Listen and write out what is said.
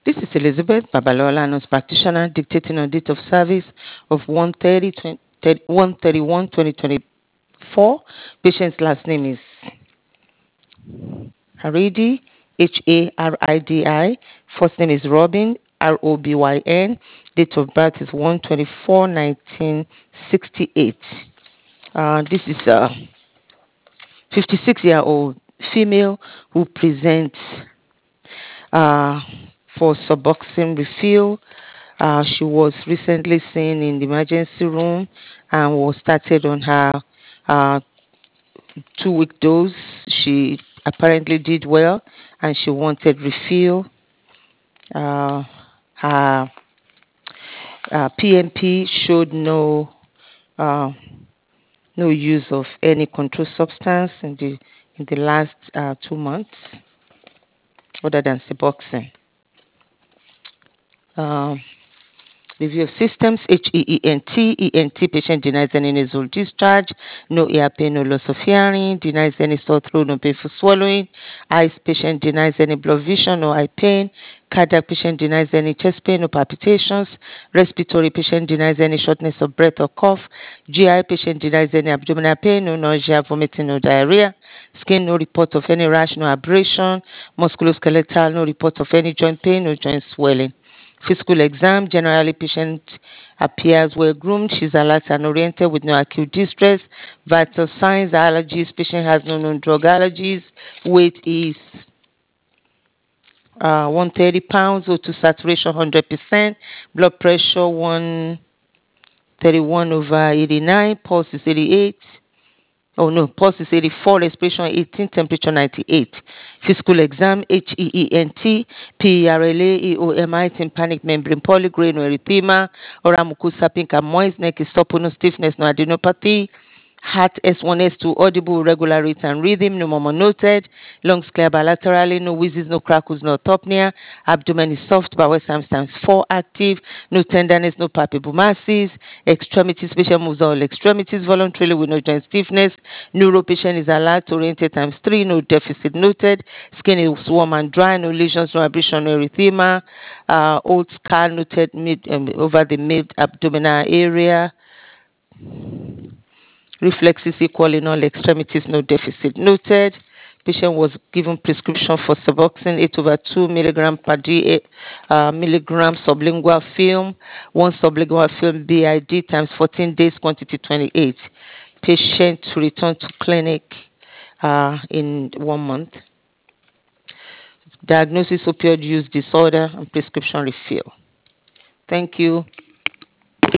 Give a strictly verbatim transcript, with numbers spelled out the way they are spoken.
This is Elizabeth Babalola, nurse practitioner, dictating on date of service of one thirty one thirty-one twenty twenty-four. Patient's last name is Haridi, H A R I D I. First name is Robin, R O B Y N. Date of birth is one twenty-four nineteen sixty-eight. Uh, this is a fifty-six-year-old female who presents uh, for Suboxone refill. Uh, she was recently seen in the emergency room and was started on her uh, two-week dose. She apparently did well and she wanted refill. Uh, her uh, P M P showed no uh, no use of any controlled substance in the in the last uh, two months, other than Suboxone. Um, Review of systems, H E E N T, E N T, patient denies any nasal discharge, no ear pain, no loss of hearing, denies any sore throat, no painful swallowing. Eyes, patient denies any blood vision, no eye pain. Cardiac, patient denies any chest pain, no palpitations. Respiratory, patient denies any shortness of breath or cough. G I, patient denies any abdominal pain, no nausea, vomiting, no diarrhea. Skin, no report of any rash, no abrasion. Musculoskeletal, no report of any joint pain, no joint swelling. Physical exam, generally patient appears well groomed. She's alert and oriented with no acute distress. Vital signs, allergies, patient has no known drug allergies. Weight is uh, one hundred thirty pounds, O two saturation one hundred percent. Blood pressure one thirty-one over eighty-nine, pulse is eighty-eight. Oh no, pulse is eighty-four, respiration eighteen, temperature ninety-eight. Physical exam, H E E N T, P E R L A, E O M I, tympanic membrane polygrade, no erythema, oral mucosa pink and moist, neck is supple, no stiffness, no adenopathy. Heart S one, S two, audible, regular rate and rhythm, no murmur noted. Lungs clear bilaterally, no wheezes, no crackles, no orthopnea. Abdomen is soft, bowel times times four active, no tenderness, no palpable masses. Extremities, patient moves all extremities voluntarily with no joint stiffness. Neuro patient is alert, oriented times three, no deficit noted. Skin is warm and dry, no lesions, no abrasion, no erythema. Uh, old scar noted mid, um, over the mid abdominal area. Reflexes equal in all extremities, no deficit noted. Patient was given prescription for Suboxone eight over two milligram per day, uh, milligram sublingual film, one sublingual film B I D times fourteen days, quantity twenty-eight. Patient to return to clinic uh, in one month. Diagnosis opioid use disorder and prescription refill. Thank you.